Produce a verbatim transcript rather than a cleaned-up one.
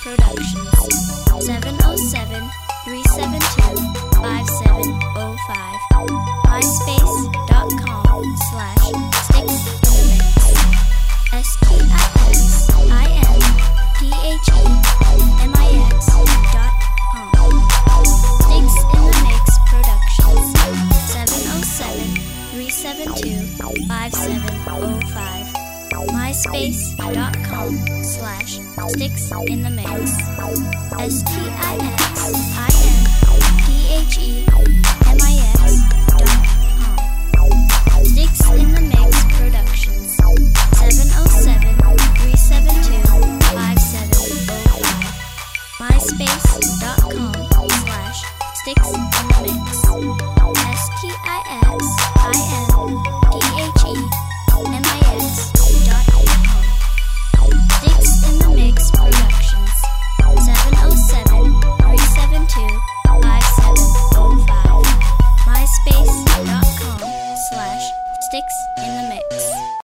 Productions. seven oh seven, three seven two, five seven oh five. MySpace.com slash sticks in the mix. S T I X I N P H E M I X dot com. Sticks in the Mix Productions. seven oh seven, three seven two, five seven oh five. MySpace.com slash sticks in the mix. S T I X I N P H E M I X dot com. Sticks in the Mix Productions. seven oh seven, three seven two, five seven oh five. MySpace.com slash sticks in the mix. S T I X I N P H E M I X dot com. Sticks in the Mix Productions. seven oh seven, three seven two, five seven oh five. MySpace.com slash sticks